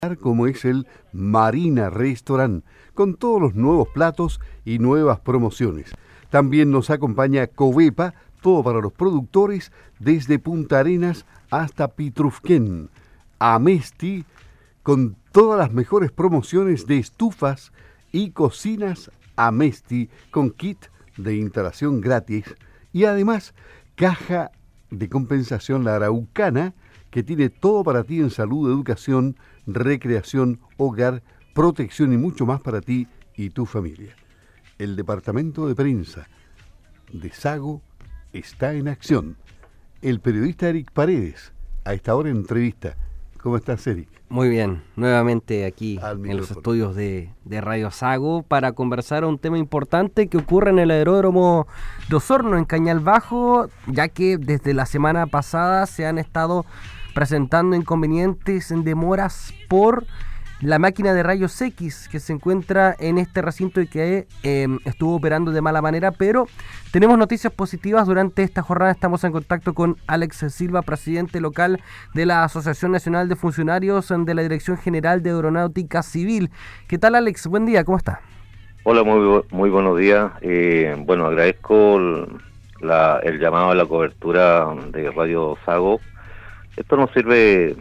como es el Marina Restaurant, con todos los nuevos platos y nuevas promociones. También nos acompaña Covepa, todo para los productores, desde Punta Arenas hasta Pitrufquén. Amesti, con todas las mejores promociones de estufas y cocinas Amesti, con kit de instalación gratis. Y además, Caja de Compensación La Araucana, que tiene todo para ti en salud, educación, recreación, hogar, protección y mucho más para ti y tu familia. El departamento de prensa de Sago está en acción. El periodista Eric Paredes, a esta hora en entrevista. ¿Cómo estás, Eric? Muy bien, nuevamente aquí en los estudios de Radio Sago para conversar un tema importante que ocurre en el aeródromo de Osorno, en Cañal Bajo, ya que desde la semana pasada se han estado presentando inconvenientes en demoras por la máquina de rayos X que se encuentra en este recinto y que estuvo operando de mala manera, pero tenemos noticias positivas durante esta jornada. Estamos en contacto con Alex Silva, presidente local de la Asociación Nacional de Funcionarios de la Dirección General de Aeronáutica Civil. ¿Qué tal, Alex? Buen día, ¿cómo está? Hola, muy buenos días. Bueno, agradezco el llamado a la cobertura de Radio Sago. Esto nos sirve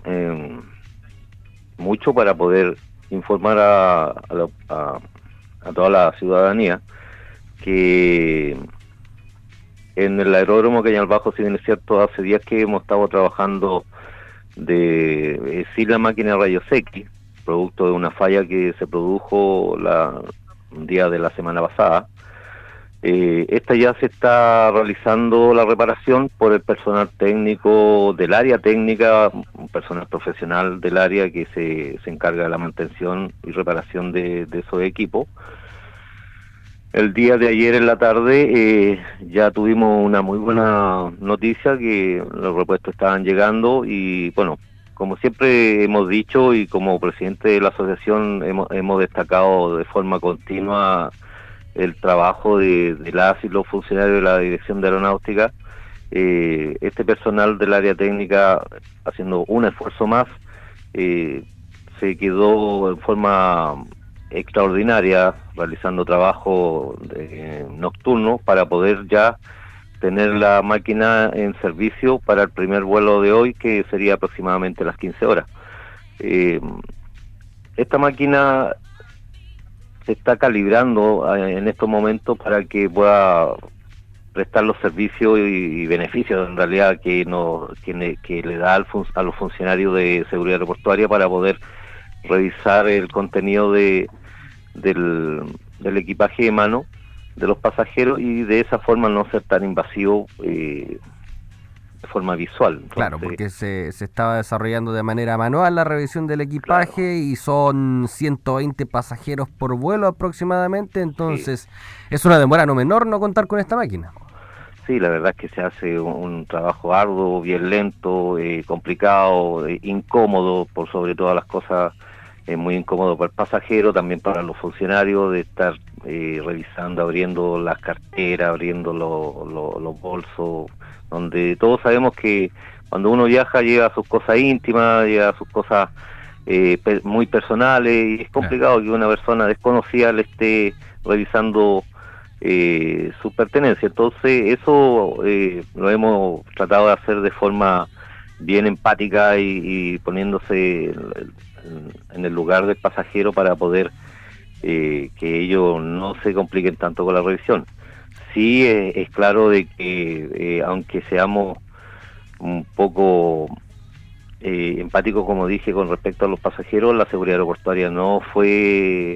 mucho para poder informar a toda la ciudadanía que en el aeródromo Cañal Bajo, si bien es cierto, hace días que hemos estado trabajando sin la máquina de rayos X, producto de una falla que se produjo un día de la semana pasada. Esta ya se está realizando la reparación por el personal técnico del área técnica, un personal profesional del área que se encarga de la mantención y reparación de esos equipos. El día de ayer en la tarde ya tuvimos una muy buena noticia que los repuestos estaban llegando y bueno, como siempre hemos dicho y como presidente de la asociación hemos destacado de forma continua el trabajo de las y los funcionarios de la Dirección de Aeronáutica. Este personal del área técnica, haciendo un esfuerzo más, se quedó en forma extraordinaria realizando trabajo nocturno para poder ya tener la máquina en servicio para el primer vuelo de hoy, que sería aproximadamente las 15 horas. Esta máquina se está calibrando en estos momentos para que pueda prestar los servicios y beneficios en realidad que le da a los funcionarios de seguridad aeroportuaria para poder revisar el contenido del equipaje de mano de los pasajeros y de esa forma no ser tan invasivo de forma visual. Entonces, claro, porque se estaba desarrollando de manera manual la revisión del equipaje, claro, y son 120 pasajeros por vuelo aproximadamente, entonces sí, es una demora no menor no contar con esta máquina. Sí, la verdad es que se hace un trabajo arduo, bien lento, complicado, incómodo, por sobre todas las cosas, muy incómodo para el pasajero, también para los funcionarios, de estar revisando, abriendo las carteras, abriendo los bolsos, donde todos sabemos que cuando uno viaja lleva sus cosas íntimas, lleva sus cosas muy personales, y es complicado que una persona desconocida le esté revisando sus pertenencias. Entonces eso lo hemos tratado de hacer de forma bien empática y poniéndose en el lugar del pasajero para poder que ellos no se compliquen tanto con la revisión. Sí, es claro de que aunque seamos un poco empáticos, como dije, con respecto a los pasajeros, la seguridad aeroportuaria no fue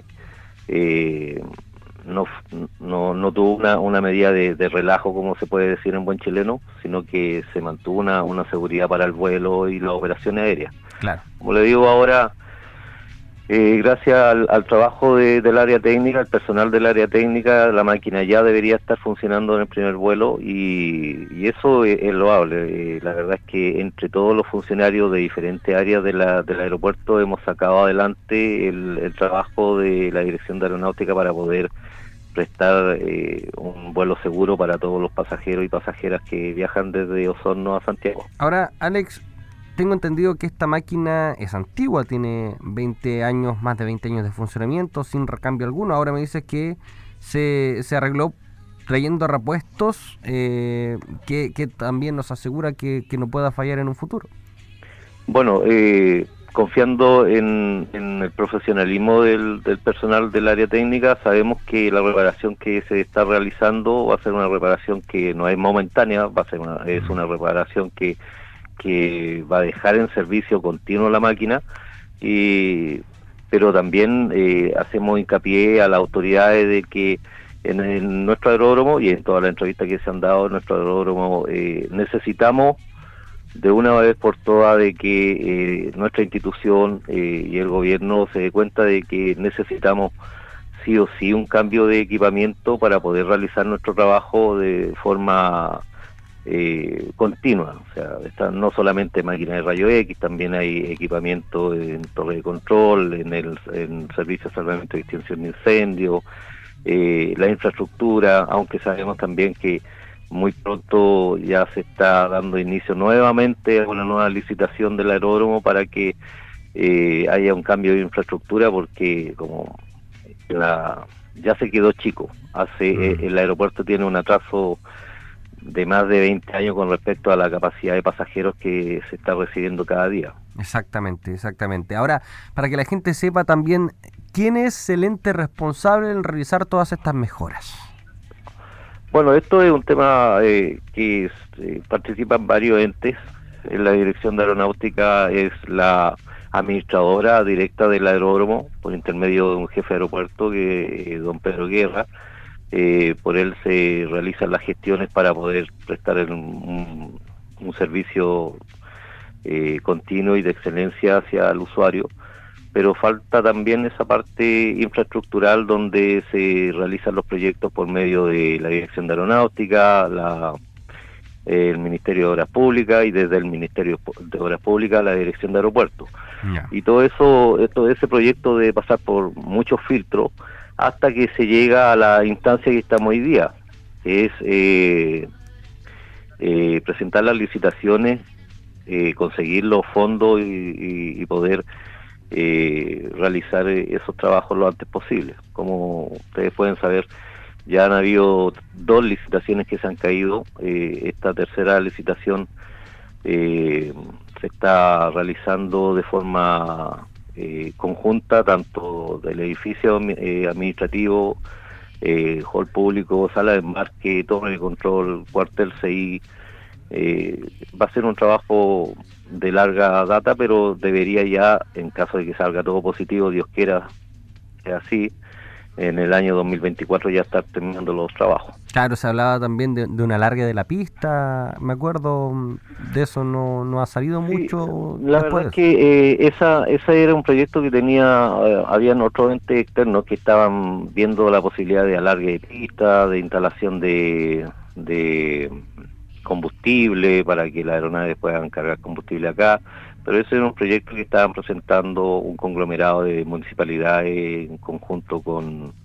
no tuvo una medida de relajo, como se puede decir en buen chileno, sino que se mantuvo una seguridad para el vuelo y las operaciones aéreas. Claro. Como le digo ahora, gracias al trabajo del área técnica, el personal del área técnica, la máquina ya debería estar funcionando en el primer vuelo y eso es loable. La verdad es que entre todos los funcionarios de diferentes áreas del aeropuerto hemos sacado adelante el trabajo de la Dirección de Aeronáutica para poder prestar un vuelo seguro para todos los pasajeros y pasajeras que viajan desde Osorno a Santiago. Ahora, Alex, tengo entendido que esta máquina es antigua, tiene 20 años, más de 20 años de funcionamiento, sin recambio alguno. Ahora me dices que se arregló trayendo repuestos que también nos asegura que no pueda fallar en un futuro. Bueno, confiando en el profesionalismo del personal del área técnica, sabemos que la reparación que se está realizando va a ser una reparación que no es momentánea, es una reparación que va a dejar en servicio continuo la máquina, pero también hacemos hincapié a las autoridades de que en nuestro aeródromo y en todas las entrevistas que se han dado en nuestro aeródromo necesitamos de una vez por todas de que nuestra institución y el gobierno se dé cuenta de que necesitamos sí o sí un cambio de equipamiento para poder realizar nuestro trabajo de forma continua. O sea, no solamente máquinas de rayo X, también hay equipamiento en torre de control, en servicio de salvamento y extinción de incendios, la infraestructura, aunque sabemos también que muy pronto ya se está dando inicio nuevamente a una nueva licitación del aeródromo para que haya un cambio de infraestructura, porque como ya se quedó chico. El aeropuerto tiene un atraso de más de 20 años con respecto a la capacidad de pasajeros que se está recibiendo cada día. Exactamente. Ahora, para que la gente sepa también, ¿quién es el ente responsable en realizar todas estas mejoras? Bueno, esto es un tema que participan varios entes. En la Dirección de Aeronáutica es la administradora directa del aeródromo, por intermedio de un jefe de aeropuerto, que don Pedro Guerra. Por él se realizan las gestiones para poder prestar un servicio continuo y de excelencia hacia el usuario. Pero falta también esa parte infraestructural donde se realizan los proyectos por medio de la Dirección de Aeronáutica, el Ministerio de Obras Públicas y desde el Ministerio de Obras Públicas la Dirección de Aeropuertos. Yeah. Y todo ese proyecto debe pasar por muchos filtros hasta que se llega a la instancia que estamos hoy día, que es presentar las licitaciones, conseguir los fondos y poder realizar esos trabajos lo antes posible. Como ustedes pueden saber, ya han habido 2 licitaciones que se han caído. Esta tercera licitación se está realizando de forma conjunta, tanto del edificio administrativo, hall público, sala de embarque, torre de control, cuartel CI. Va a ser un trabajo de larga data, pero debería ya, en caso de que salga todo positivo, Dios quiera que así, en el año 2024 ya estar terminando los trabajos. Claro, se hablaba también de un alargue de la pista, me acuerdo, de eso no ha salido mucho. La verdad es que esa era un proyecto que habían otros entes externos que estaban viendo la posibilidad de alargue de pista, de instalación de combustible para que las aeronaves puedan cargar combustible acá, pero ese era un proyecto que estaban presentando un conglomerado de municipalidades en conjunto con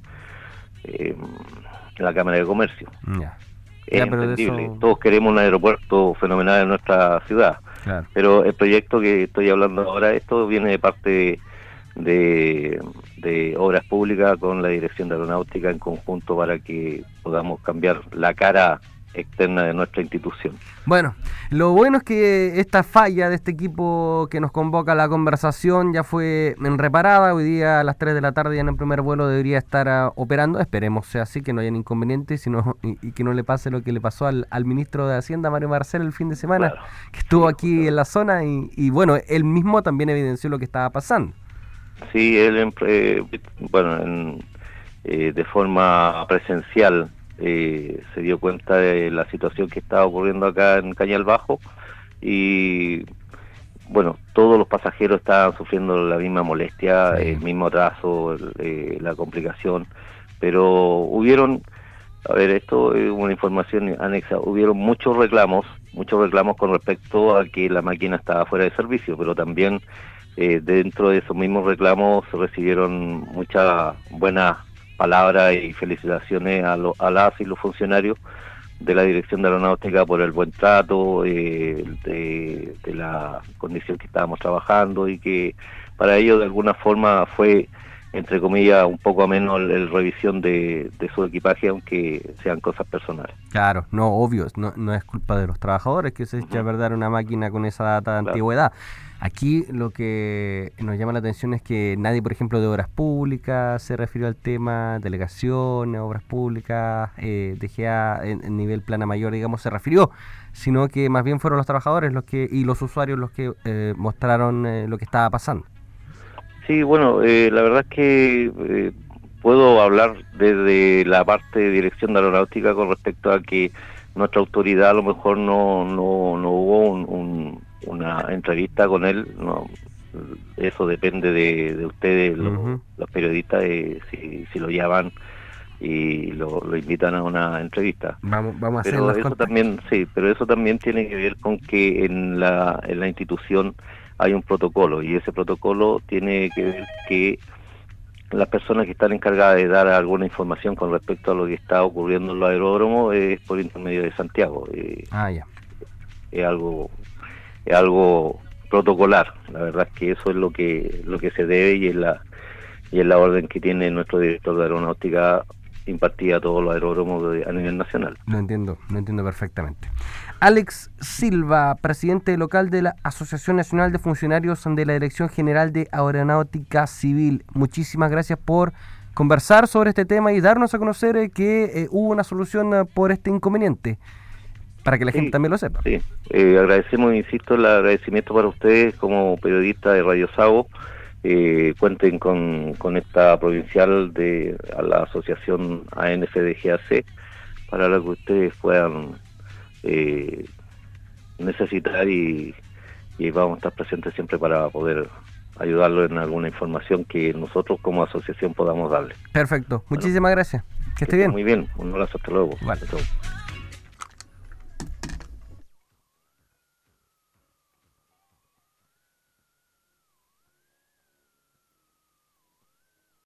la Cámara de Comercio. Es entendible, todos queremos un aeropuerto fenomenal en nuestra ciudad, claro. Pero el proyecto que estoy hablando ahora, esto viene de parte de Obras Públicas con la Dirección de Aeronáutica en conjunto para que podamos cambiar la cara externa de nuestra institución. Bueno, lo bueno es que esta falla de este equipo que nos convoca a la conversación ya fue reparada. Hoy día a las 3 de la tarde ya en el primer vuelo debería estar operando. Esperemos sea así, que no haya inconvenientes y que no le pase lo que le pasó al ministro de Hacienda, Mario Marcel, el fin de semana, claro, que estuvo aquí en la zona y bueno, él mismo también evidenció lo que estaba pasando. Sí, él de forma presencial se dio cuenta de la situación que estaba ocurriendo acá en Cañal Bajo y bueno, todos los pasajeros estaban sufriendo la misma molestia, sí, el mismo atraso, la complicación, pero esto es una información anexa, hubieron muchos reclamos con respecto a que la máquina estaba fuera de servicio, pero también dentro de esos mismos reclamos se recibieron muchas buenas palabras y felicitaciones a las y los funcionarios la Dirección de Aeronáutica por el buen trato, de la condición que estábamos trabajando, y que para ellos de alguna forma fue, entre comillas, un poco ameno el revisión de su equipaje, aunque sean cosas personales. Claro, no, obvio, no es culpa de los trabajadores que se echa a perder una máquina con esa data de antigüedad. Aquí lo que nos llama la atención es que nadie, por ejemplo, de Obras Públicas se refirió al tema, delegaciones, Obras Públicas, DGA en nivel plana mayor, digamos, se refirió, sino que más bien fueron los trabajadores y los usuarios los que mostraron lo que estaba pasando. Sí, bueno, la verdad es que puedo hablar desde la parte de Dirección de Aeronáutica con respecto a que nuestra autoridad a lo mejor no hubo una entrevista con él. No, eso depende de ustedes, los periodistas, si lo llaman y lo invitan a una entrevista. Vamos a hacer pero eso también, sí, pero eso también tiene que ver con que en la institución hay un protocolo, y ese protocolo tiene que ver que las personas que están encargadas de dar alguna información con respecto a lo que está ocurriendo en los aeródromos es por intermedio de Santiago. Ya. Es algo protocolar. La verdad es que eso es lo que se debe, y es la orden que tiene nuestro director de aeronáutica impartida a todos los aeródromos a nivel nacional. Lo entiendo perfectamente. Alex Silva, presidente local de la Asociación Nacional de Funcionarios de la Dirección General de Aeronáutica Civil. Muchísimas gracias por conversar sobre este tema y darnos a conocer que hubo una solución por este inconveniente, para que la gente también lo sepa. Sí, agradecemos, insisto, el agradecimiento para ustedes como periodistas de Radio Sago. Cuenten con esta provincial a la asociación ANFDGAC para lo que ustedes puedan necesitar, y vamos a estar presentes siempre para poder ayudarlo en alguna información que nosotros como asociación podamos darle. Perfecto, muchísimas gracias. Que esté bien. Muy bien, un abrazo, hasta luego. Vale. Chao.